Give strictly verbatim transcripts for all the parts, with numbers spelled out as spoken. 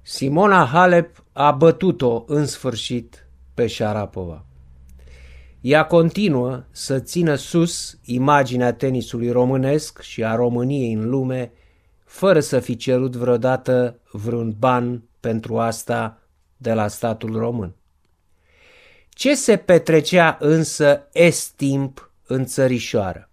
Simona Halep a bătut-o în sfârșit pe Sharapova. Ea continuă să țină sus imaginea tenisului românesc și a României în lume, fără să fi cerut vreodată vreun ban pentru asta de la statul român. Ce se petrecea însă estimp în țărișoară?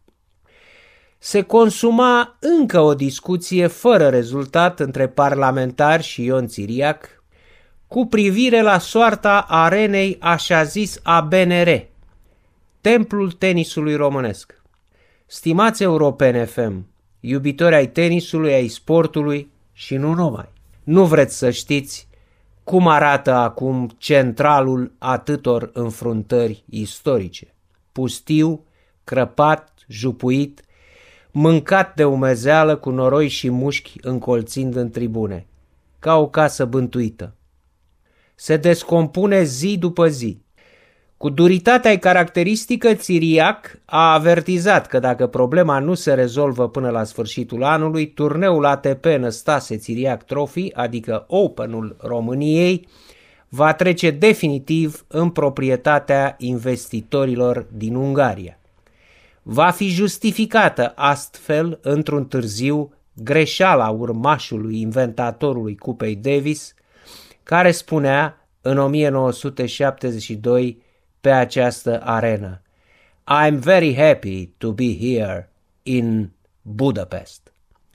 Se consuma încă o discuție fără rezultat între parlamentari și Ion Țiriac cu privire la soarta arenei așa zis a B N R, templul tenisului românesc. Stimați europeni F M, iubitori ai tenisului, ai sportului și nu numai, nu vreți să știți cum arată acum centralul atâtor înfruntări istorice. Pustiu, crăpat, jupuit, mâncat de umezeală cu noroi și mușchi încolțind în tribune, ca o casă bântuită. Se descompune zi după zi. Cu duritatea caracteristică, Țiriac a avertizat că dacă problema nu se rezolvă până la sfârșitul anului, turneul A T P Năstase Țiriac Trophy, adică Openul României, va trece definitiv în proprietatea investitorilor din Ungaria. Va fi justificată astfel, într-un târziu, greșeala urmașului inventatorului Cupei Davis, care spunea în o mie nouă sute șaptezeci și doi pe această arenă: I'm very happy to be here in Budapest.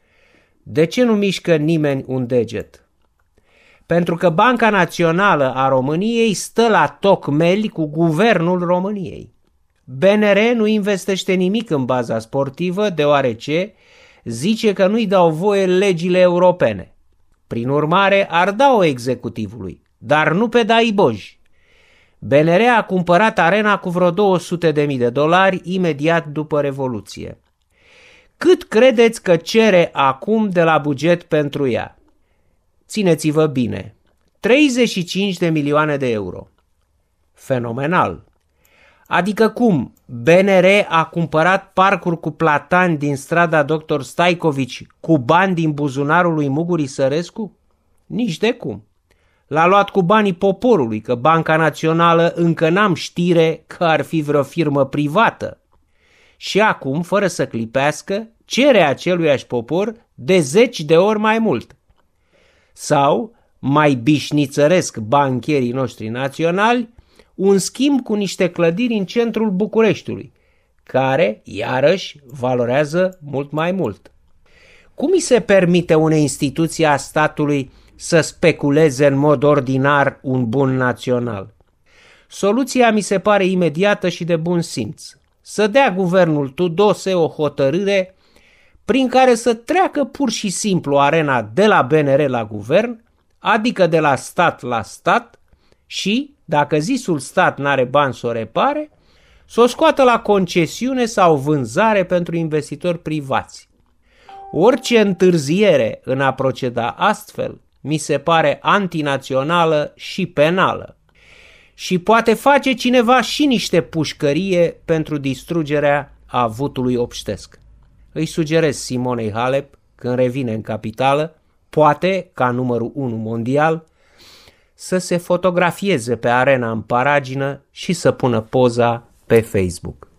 De ce nu mișcă nimeni un deget? Pentru că Banca Națională a României stă la tocmeli cu Guvernul României. B N R nu investește nimic în baza sportivă, deoarece zice că nu-i dau voie legile europene. Prin urmare, ar da-o executivului, dar nu pe daiboji. B N R a cumpărat arena cu vreo două sute de mii de dolari imediat după Revoluție. Cât credeți că cere acum de la buget pentru ea? Țineți-vă bine, treizeci și cinci de milioane de euro. Fenomenal! Adică cum? B N R a cumpărat parcuri cu platani din strada doctor Staicovici cu bani din buzunarul lui Muguri Sărescu? Nici de cum. L-a luat cu banii poporului, că Banca Națională încă n-am știre că ar fi vreo firmă privată. Și acum, fără să clipească, cere aceluiași popor de zeci de ori mai mult. Sau, mai bișnițăresc bancherii noștri naționali, un schimb cu niște clădiri în centrul Bucureștiului, care, iarăși, valorează mult mai mult. Cum îi se permite unei instituții a statului să speculeze în mod ordinar un bun național? Soluția mi se pare imediată și de bun simț. Să dea guvernul Tudose o hotărâre prin care să treacă pur și simplu arena de la B N R la guvern, adică de la stat la stat, și, dacă zisul stat n-are bani să o repare, să o scoată la concesiune sau vânzare pentru investitori privați. Orice întârziere în a proceda astfel mi se pare antinațională și penală. Și poate face cineva și niște pușcărie pentru distrugerea avutului obștesc. Îi sugerez Simonei Halep, când revine în capitală, poate, ca numărul unu mondial, să se fotografieze pe arena în paragină și să pună poza pe Facebook.